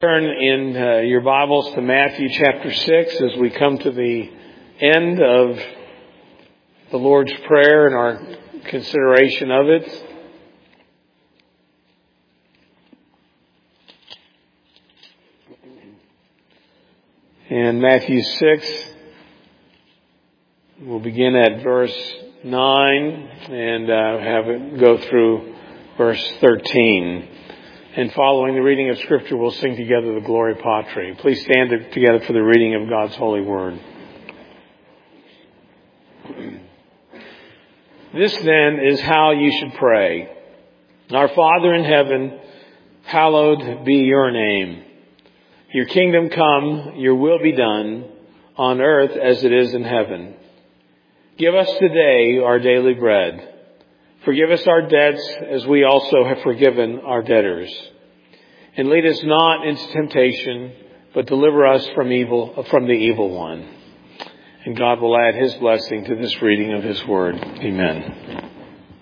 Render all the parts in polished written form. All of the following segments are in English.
Turn in your Bibles to Matthew chapter 6 as we come to the end of the Lord's Prayer and our consideration of it. In Matthew 6, we'll begin at verse 9 and have it go through verse 13. And following the reading of Scripture, we'll sing together the Gloria Patri. Please stand together for the reading of God's holy word. This then is how you should pray. Our Father in heaven, hallowed be your name. Your kingdom come, your will be done, on earth as it is in heaven. Give us today our daily bread. Forgive us our debts as we also have forgiven our debtors. And lead us not into temptation, but deliver us from the evil one. And God will add His blessing to this reading of His word. Amen.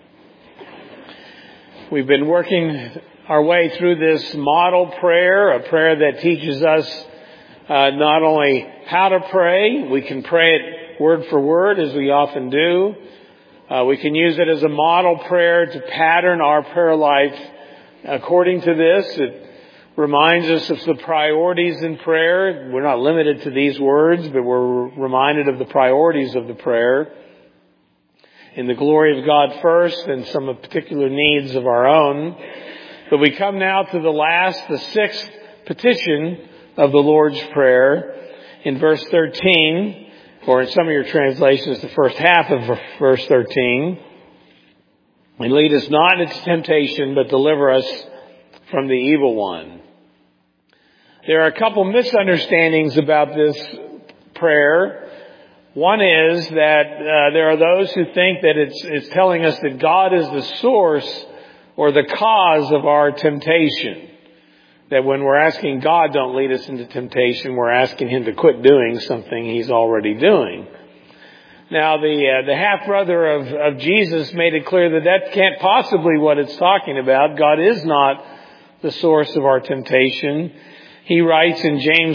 We've been working our way through this model prayer, a prayer that teaches us not only how to pray, we can pray it word for word as we often do. We can use it as a model prayer to pattern our prayer life according to this. It reminds us of the priorities in prayer. We're not limited to these words, but we're reminded of the priorities of the prayer. In the glory of God first and some particular needs of our own. But we come now to the sixth petition of the Lord's Prayer in verse 13. Or in some of your translations, the first half of verse 13. And lead us not into temptation, but deliver us from the evil one. There are a couple misunderstandings about this prayer. One is that there are those who think that it's telling us that God is the source or the cause of our temptation. That when we're asking God, don't lead us into temptation, we're asking Him to quit doing something He's already doing. Now, the half-brother of Jesus made it clear that that can't possibly what it's talking about. God is not the source of our temptation. He writes in James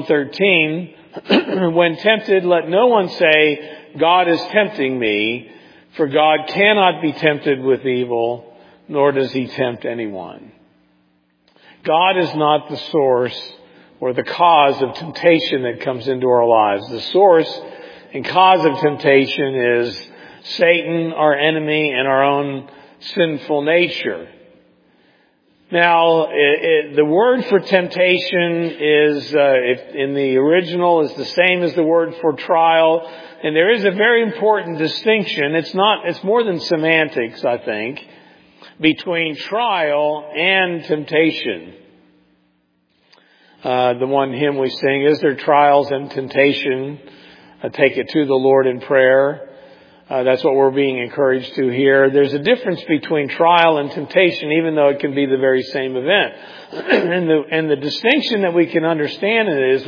1:13, when tempted, let no one say, God is tempting me, for God cannot be tempted with evil, nor does He tempt anyone. God is not the source or the cause of temptation that comes into our lives. The source and cause of temptation is Satan, our enemy, and our own sinful nature. Now, the word for temptation is, in the original, is the same as the word for trial. And there is a very important distinction. It's more than semantics, I think, between trial and temptation. The one hymn we sing, is there trials and temptation? Take it to the Lord in prayer. That's what we're being encouraged to here. There's a difference between trial and temptation, even though it can be the very same event. and the distinction that we can understand is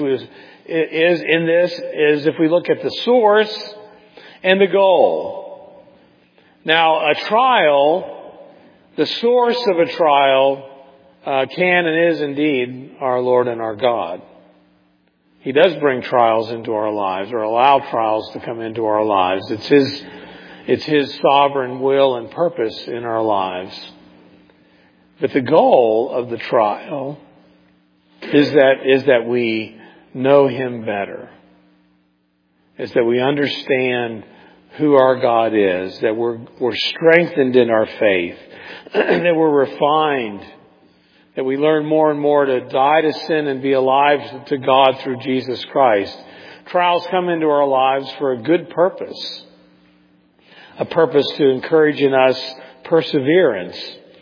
if we look at the source and the goal. Now, a trial, the source of a trial can and is indeed our Lord and our God. He does bring trials into our lives or allow trials to come into our lives. It's His sovereign will and purpose in our lives. But the goal of the trial is that we know Him better. Is that we understand who our God is, that we're strengthened in our faith, that we're refined, that we learn more and more to die to sin and be alive to God through Jesus Christ. Trials come into our lives for a good purpose. A purpose to encourage in us perseverance.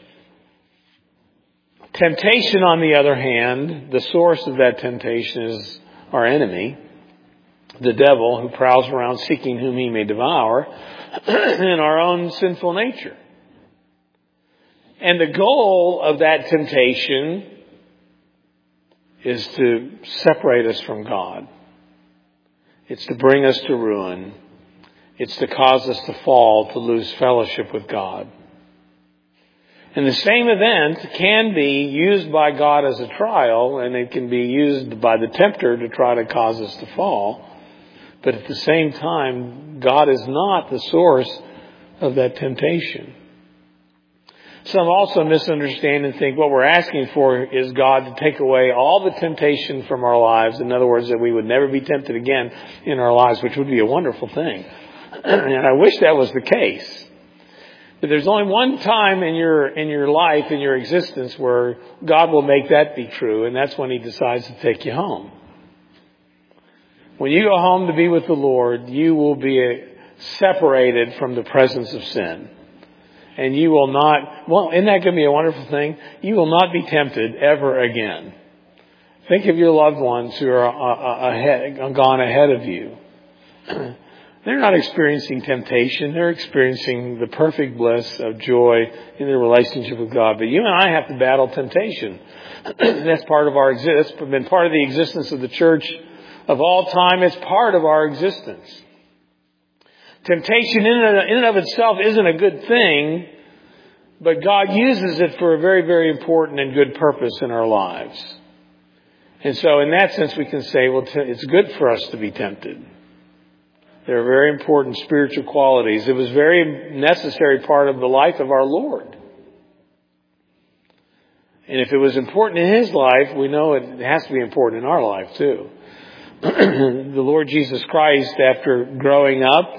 Temptation, on the other hand, the source of that temptation is our enemy, the devil, who prowls around seeking whom he may devour, and our own sinful nature. And the goal of that temptation is to separate us from God. It's to bring us to ruin. It's to cause us to fall, to lose fellowship with God. And the same event can be used by God as a trial, and it can be used by the tempter to try to cause us to fall. But at the same time, God is not the source of that temptation. Some also misunderstand and think what we're asking for is God to take away all the temptation from our lives. In other words, that we would never be tempted again in our lives, which would be a wonderful thing. And I wish that was the case. But there's only one time in your life, in your existence, where God will make that be true, and that's when He decides to take you home. When you go home to be with the Lord, you will be separated from the presence of sin. And you will not, well, isn't that going to be a wonderful thing? You will not be tempted ever again. Think of your loved ones who are gone ahead of you. They're not experiencing temptation. They're experiencing the perfect bliss of joy in their relationship with God. But you and I have to battle temptation. That's part of our existence. That's been part of the existence of the church of all time. It's part of our existence. Temptation in and of itself isn't a good thing, but God uses it for a very, very important and good purpose in our lives. And so in that sense, we can say, well, it's good for us to be tempted. They're very important spiritual qualities. It was a very necessary part of the life of our Lord. And if it was important in His life, we know it has to be important in our life too. The Lord Jesus Christ, after growing up,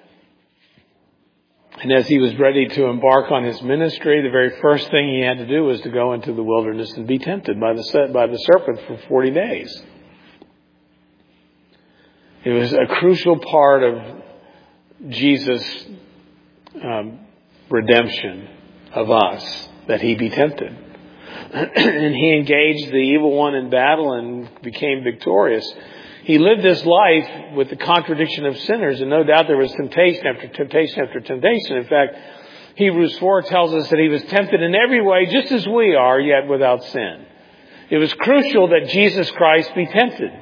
and as He was ready to embark on His ministry, the very first thing He had to do was to go into the wilderness and be tempted by the serpent for 40 days. It was a crucial part of Jesus' redemption of us that He be tempted. And He engaged the evil one in battle and became victorious. He lived His life with the contradiction of sinners, and no doubt there was temptation after temptation after temptation. In fact, Hebrews 4 tells us that He was tempted in every way, just as we are, yet without sin. It was crucial that Jesus Christ be tempted.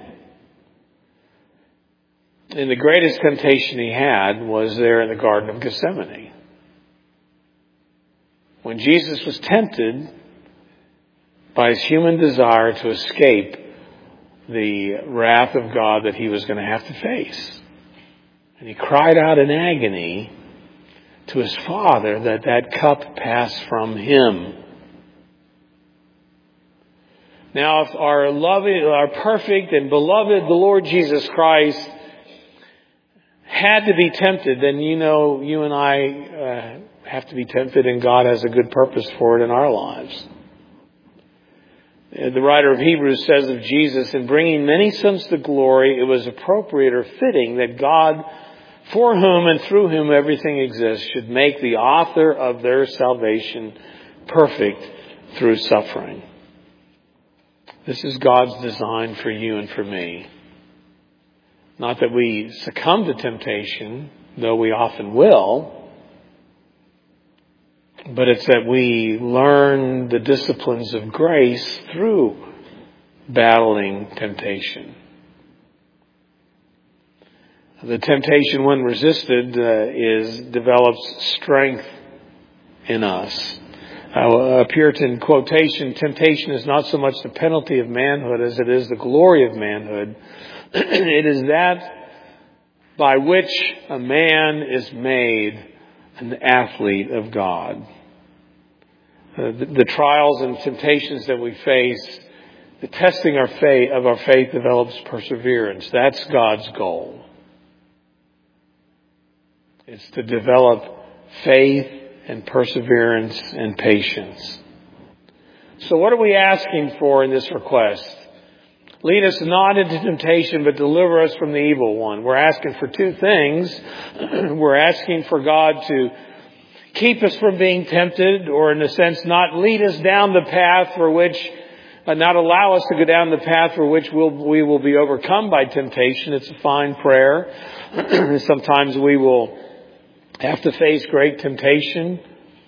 And the greatest temptation He had was there in the Garden of Gethsemane. When Jesus was tempted by His human desire to escape the wrath of God that He was going to have to face. And He cried out in agony to His Father that that cup pass from Him. Now, if our perfect and beloved, the Lord Jesus Christ, had to be tempted, then you and I have to be tempted, and God has a good purpose for it in our lives. The writer of Hebrews says of Jesus, in bringing many sons to glory, it was appropriate or fitting that God, for whom and through whom everything exists, should make the author of their salvation perfect through suffering. This is God's design for you and for me. Not that we succumb to temptation, though we often will, but it's that we learn the disciplines of grace through battling temptation. The temptation, when resisted, develops strength in us. A Puritan quotation, temptation is not so much the penalty of manhood as it is the glory of manhood. It is that by which a man is made an athlete of God. The trials and temptations that we face, the testing of our faith develops perseverance. That's God's goal. It's to develop faith and perseverance and patience. So what are we asking for in this request? Lead us not into temptation, but deliver us from the evil one. We're asking for two things. We're asking for God to keep us from being tempted, or in a sense, not lead us down the path for which, not allow us to go down the path for which we will be overcome by temptation. It's a fine prayer. Sometimes we will have to face great temptation,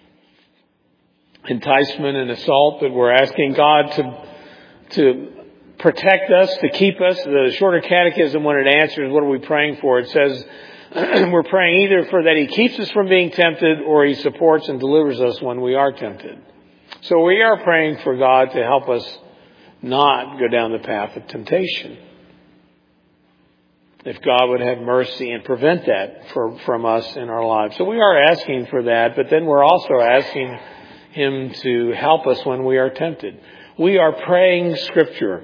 enticement and assault, but we're asking God to protect us, to keep us. The Shorter Catechism, when it answers, what are we praying for? It says, we're praying either for that He keeps us from being tempted, or He supports and delivers us when we are tempted. So we are praying for God to help us not go down the path of temptation. If God would have mercy and prevent that from us in our lives. So we are asking for that, but then we're also asking Him to help us when we are tempted. We are praying Scripture.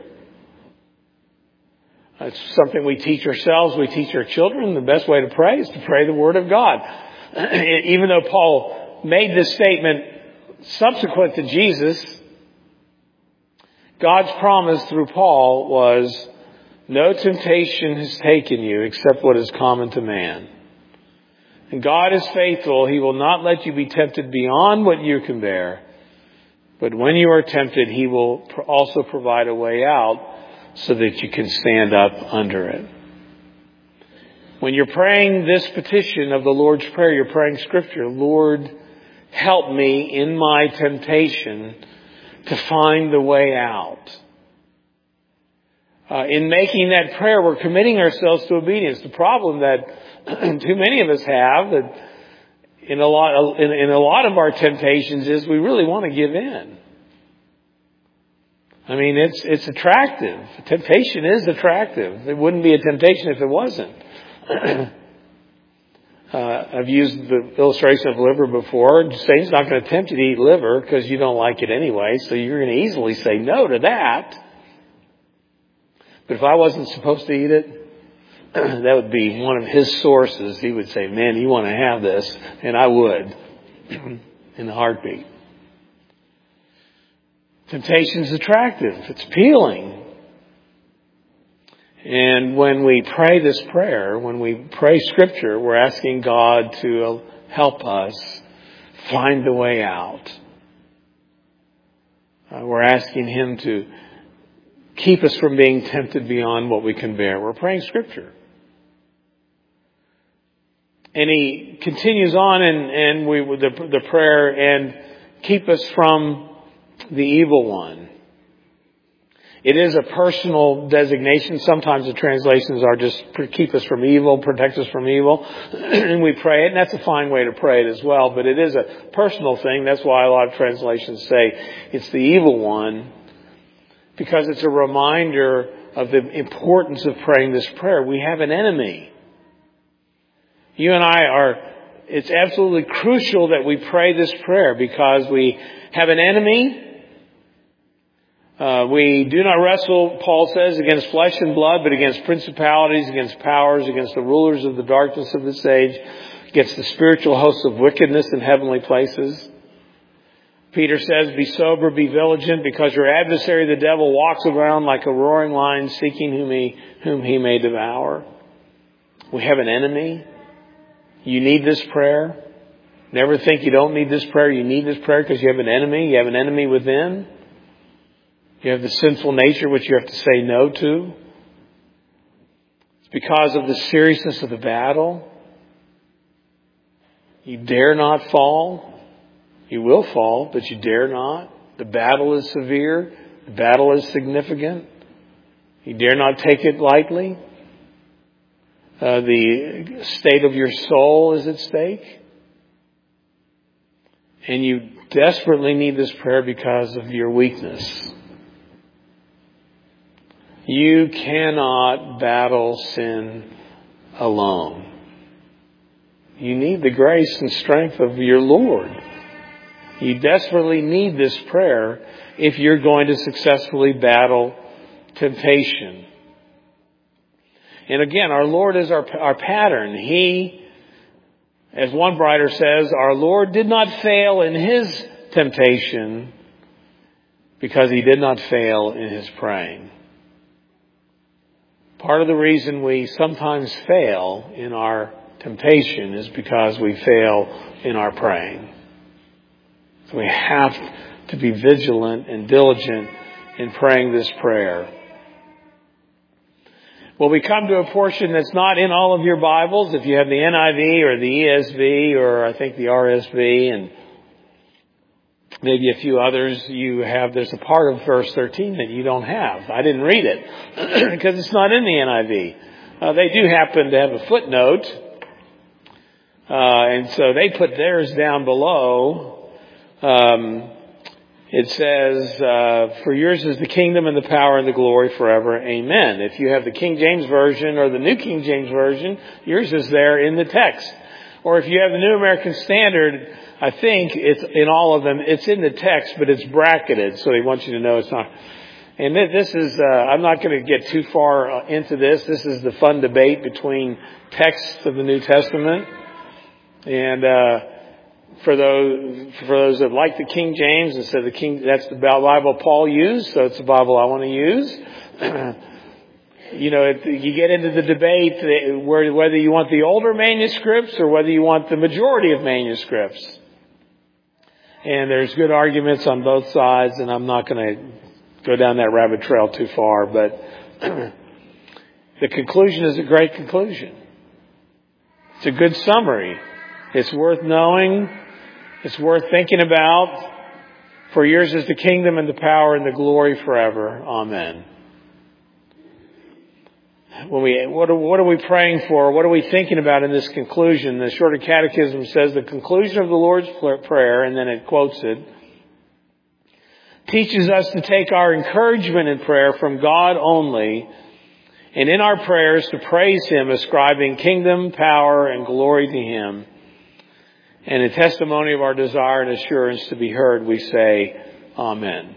It's something we teach ourselves, we teach our children. The best way to pray is to pray the Word of God. Even though Paul made this statement subsequent to Jesus, God's promise through Paul was, no temptation has taken you except what is common to man. And God is faithful. He will not let you be tempted beyond what you can bear. But when you are tempted, He will also provide a way out so that you can stand up under it. When you're praying this petition of the Lord's Prayer, you're praying Scripture. Lord, help me in my temptation to find the way out. In making that prayer, we're committing ourselves to obedience. The problem that too many of us have, that in a lot of our temptations, is we really want to give in. I mean, it's attractive. Temptation is attractive. It wouldn't be a temptation if it wasn't. I've used the illustration of liver before. Satan's not going to tempt you to eat liver because you don't like it anyway, so you're going to easily say no to that. But if I wasn't supposed to eat it, that would be one of his sources. He would say, man, you want to have this? And I would, in a heartbeat. Temptation's attractive. It's appealing. And when we pray this prayer, when we pray Scripture, we're asking God to help us find the way out. We're asking Him to keep us from being tempted beyond what we can bear. We're praying Scripture. And He continues on and with the prayer, and keep us from the evil one. It is a personal designation. Sometimes the translations are just keep us from evil, protect us from evil. And we pray it, and that's a fine way to pray it as well. But it is a personal thing. That's why a lot of translations say it's the evil one, because it's a reminder of the importance of praying this prayer. We have an enemy. You and it's absolutely crucial that we pray this prayer because we have an enemy. We do not wrestle, Paul says, against flesh and blood, but against principalities, against powers, against the rulers of the darkness of this age, against the spiritual hosts of wickedness in heavenly places. Peter says, be sober, be vigilant, because your adversary, the devil, walks around like a roaring lion, seeking whom he may devour. We have an enemy. You need this prayer. Never think you don't need this prayer. You need this prayer because you have an enemy. You have an enemy within. You have the sinful nature which you have to say no to. It's because of the seriousness of the battle. You dare not fall. You will fall, but you dare not. The battle is severe. The battle is significant. You dare not take it lightly. The state of your soul is at stake. And you desperately need this prayer because of your weakness. You cannot battle sin alone. You need the grace and strength of your Lord. You desperately need this prayer if you're going to successfully battle temptation. And again, our Lord is our pattern. He, as one writer says, our Lord did not fail in His temptation because He did not fail in His praying. Part of the reason we sometimes fail in our temptation is because we fail in our praying. So we have to be vigilant and diligent in praying this prayer. Well, we come to a portion that's not in all of your Bibles. If you have the NIV or the ESV or I think the RSV and maybe a few others, there's a part of verse 13 that you don't have. I didn't read it because it's not in the NIV. They do happen to have a footnote. And so they put theirs down below. It says, for yours is the kingdom and the power and the glory forever. Amen. If you have the King James Version or the New King James Version, yours is there in the text. Or if you have the New American Standard, I think it's in all of them, it's in the text, but it's bracketed, so they want you to know it's not. And this is, I'm not going to get too far into this. This is the fun debate between texts of the New Testament. And, for those that like the King James, instead of the King, that's the Bible Paul used, so it's the Bible I want to use. You get into the debate whether you want the older manuscripts or whether you want the majority of manuscripts. And there's good arguments on both sides, and I'm not going to go down that rabbit trail too far, but the conclusion is a great conclusion. It's a good summary. It's worth knowing. It's worth thinking about. For yours is the kingdom and the power and the glory forever. Amen. What are we praying for? What are we thinking about in this conclusion? The Shorter Catechism says the conclusion of the Lord's Prayer, and then it quotes it, teaches us to take our encouragement in prayer from God only, and in our prayers to praise Him, ascribing kingdom, power, and glory to Him. And in testimony of our desire and assurance to be heard, we say, Amen.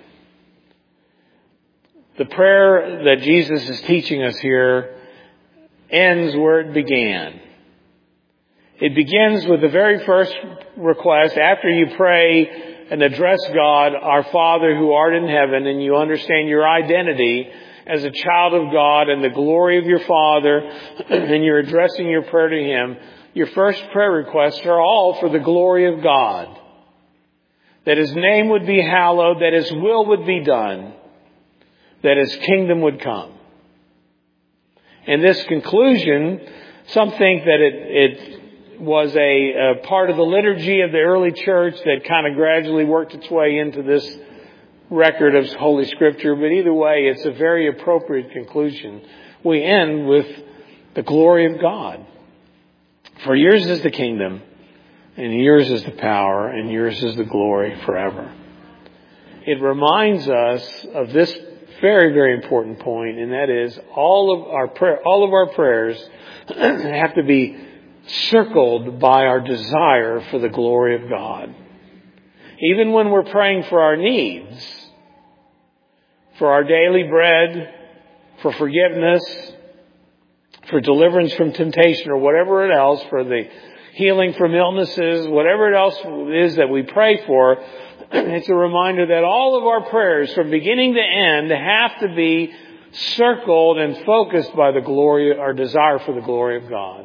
The prayer that Jesus is teaching us here ends where it began. It begins with the very first request. After you pray and address God, our Father who art in heaven, and you understand your identity as a child of God and the glory of your Father, and you're addressing your prayer to Him, your first prayer requests are all for the glory of God. That His name would be hallowed, that His will would be done, that His kingdom would come. And this conclusion, some think that it was a part of the liturgy of the early church that kind of gradually worked its way into this record of Holy Scripture. But either way, it's a very appropriate conclusion. We end with the glory of God. For yours is the kingdom, and yours is the power, and yours is the glory forever. It reminds us of this very, very important point, and that is all of our prayers have to be circled by our desire for the glory of God. Even when we're praying for our needs, for our daily bread, for forgiveness, for deliverance from temptation or whatever else, for the healing from illnesses, whatever else it is that we pray for, it's a reminder that all of our prayers from beginning to end have to be circled and focused by the glory, our desire for the glory of God.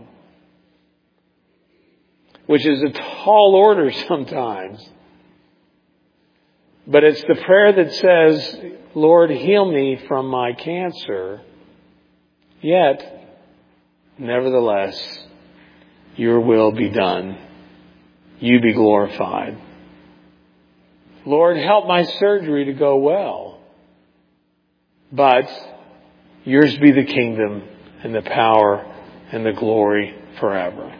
Which is a tall order sometimes. But it's the prayer that says, Lord, heal me from my cancer. Yet, nevertheless, your will be done. You be glorified. Lord, help my surgery to go well. But yours be the kingdom and the power and the glory forever.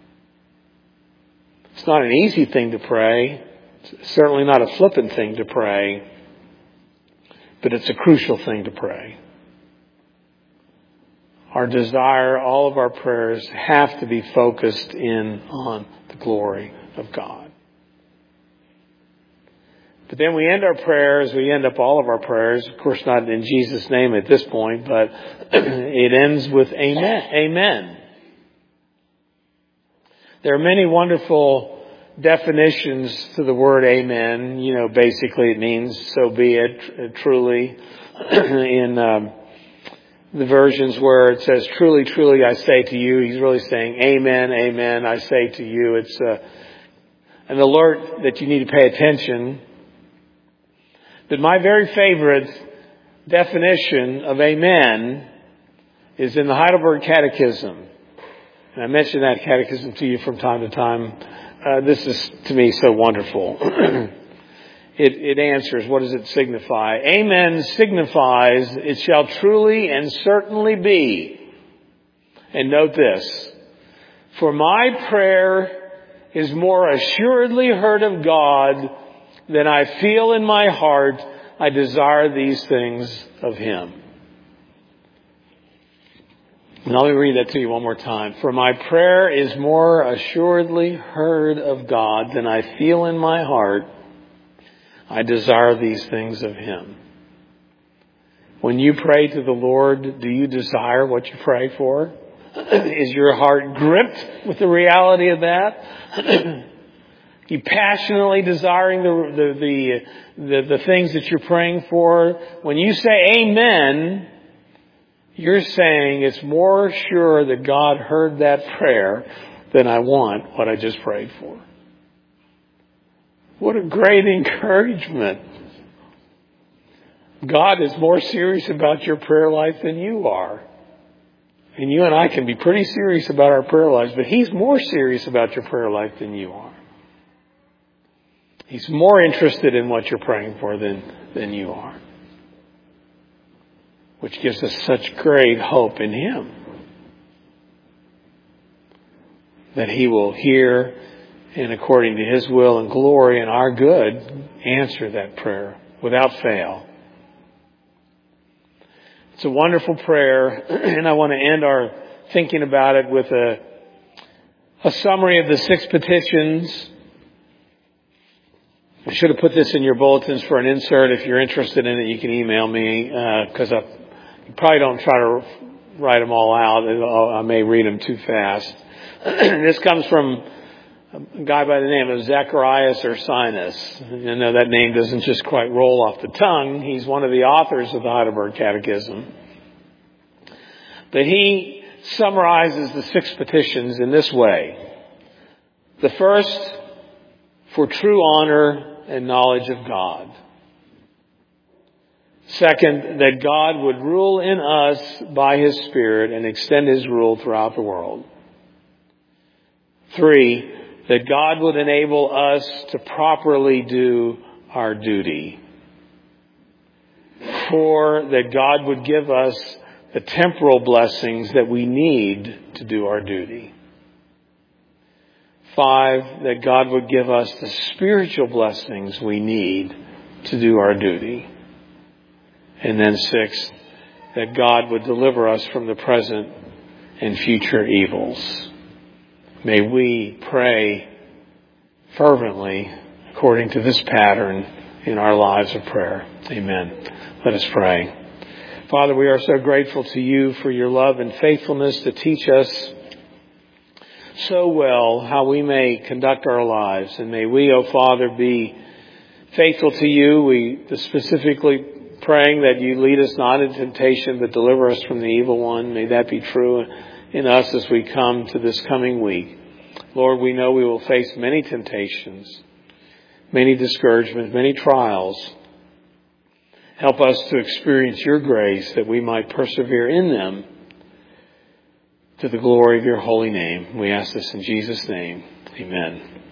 It's not an easy thing to pray. It's certainly not a flippant thing to pray. But it's a crucial thing to pray. Our desire, all of our prayers have to be focused in on the glory of God. But then we end our prayers, we end up all of our prayers, of course not in Jesus' name at this point, but it ends with Amen. Amen. There are many wonderful definitions to the word Amen. Basically it means so be it, truly. In the versions where it says, truly, truly, I say to you, he's really saying, Amen, amen, I say to you. It's an alert that you need to pay attention. But my very favorite definition of Amen is in the Heidelberg Catechism. And I mention that catechism to you from time to time. This is, to me, so wonderful. It answers, what does it signify? Amen signifies it shall truly and certainly be. And note this, for my prayer is more assuredly heard of God then I feel in my heart I desire these things of Him. And let me read that to you one more time. For my prayer is more assuredly heard of God than I feel in my heart I desire these things of Him. When you pray to the Lord, do you desire what you pray for? Is your heart gripped with the reality of that? You passionately desiring the things that you're praying for? When you say amen, you're saying it's more sure that God heard that prayer than I want what I just prayed for. What a great encouragement. God is more serious about your prayer life than you are. And you and I can be pretty serious about our prayer lives, but He's more serious about your prayer life than you are. He's more interested in what you're praying for than you are. Which gives us such great hope in Him. That He will hear and according to His will and glory and our good, answer that prayer without fail. It's a wonderful prayer, and I want to end our thinking about it with a summary of the 6 petitions. I should have put this in your bulletins for an insert. If you're interested in it, you can email me, because you probably don't try to write them all out. I may read them too fast. This comes from a guy by the name of Zacharias Ursinus. I know that name doesn't just quite roll off the tongue. He's one of the authors of the Heidelberg Catechism. But he summarizes the 6 petitions in this way. The first, for true honor and knowledge of God. Second, that God would rule in us by His Spirit and extend His rule throughout the world. 3, that God would enable us to properly do our duty. 4, that God would give us the temporal blessings that we need to do our duty. 5, that God would give us the spiritual blessings we need to do our duty. And then 6, that God would deliver us from the present and future evils. May we pray fervently according to this pattern in our lives of prayer. Amen. Let us pray. Father, we are so grateful to You for Your love and faithfulness to teach us so well how we may conduct our lives. And may we, O Father, be faithful to You. We specifically praying that You lead us not into temptation, but deliver us from the evil one. May that be true in us as we come to this coming week. Lord, we know we will face many temptations, many discouragements, many trials. Help us to experience Your grace that we might persevere in them to the glory of Your holy name. We ask this in Jesus' name. Amen.